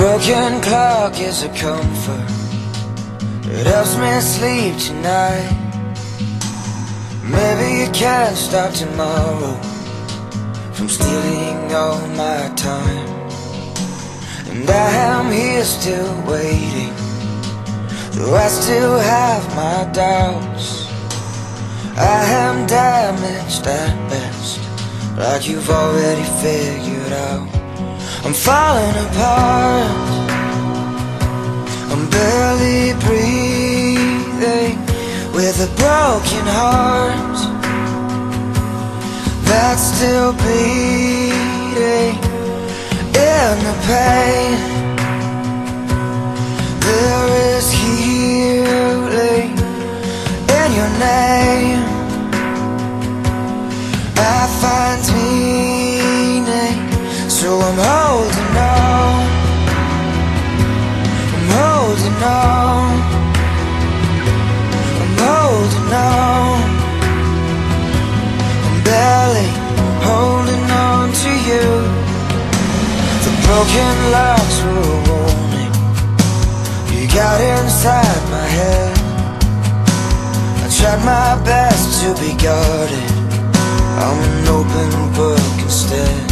broken clock is a comfort. It helps me sleep tonight. Maybe you can't stop tomorrow from stealing all my time. And I am here still waiting, though I still have my doubts. I am damaged at best, like you've already figured out. I'm falling apart, I'm barely breathing, with a broken heart that's still bleeding. In the pain there is healing. In your name I find meaning. So I'm holding on, I'm holding on, I'm holding on. I'm barely holding on to you. The broken locks were a warning. You got inside my head. I tried my best to be guarded. I'm an open book instead.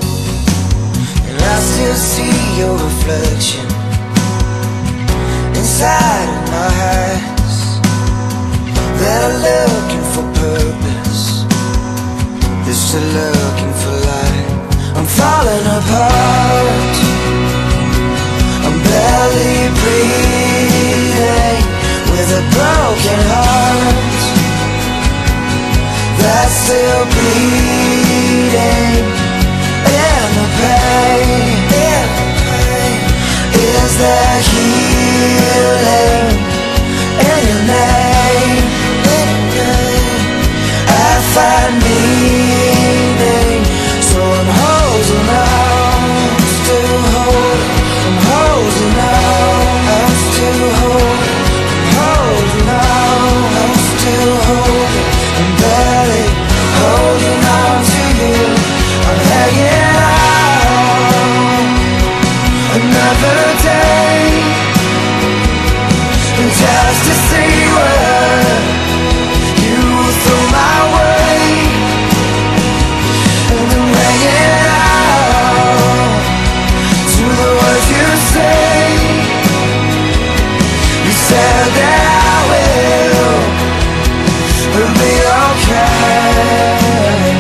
I still see your reflection inside of my eyes that are looking for purpose, this are looking for light. I'm falling apart, I'm barely breathing, with a broken heart that's still bleeding. In the pain, is there healing? In your name, I find meaning. So I'm holding on, still holding. I'm holding on, I'm still holding. I'm holding on, I'm still holding. I'm barely holding on to you. I'm hanging on another day, just to see what you will throw my way. And I'm hanging on to the words you say. You said that I will be okay.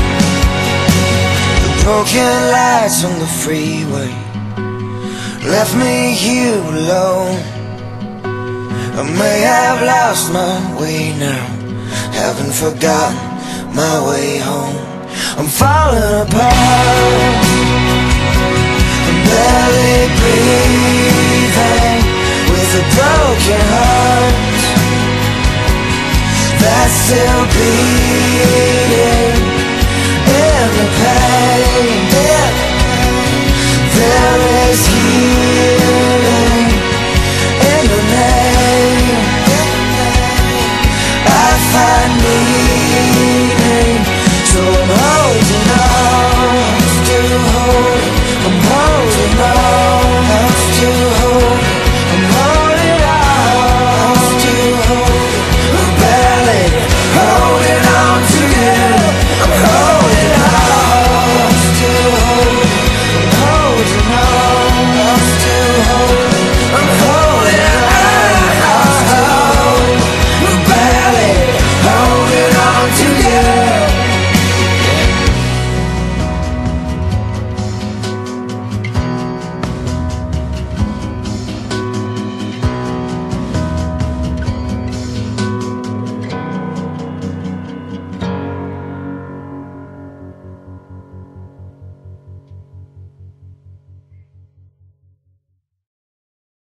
Broken lights on the freeway left me here alone. I may have lost my way now, haven't forgotten my way home. I'm falling apart, I'm barely breathing, with a broken heart that's still beating.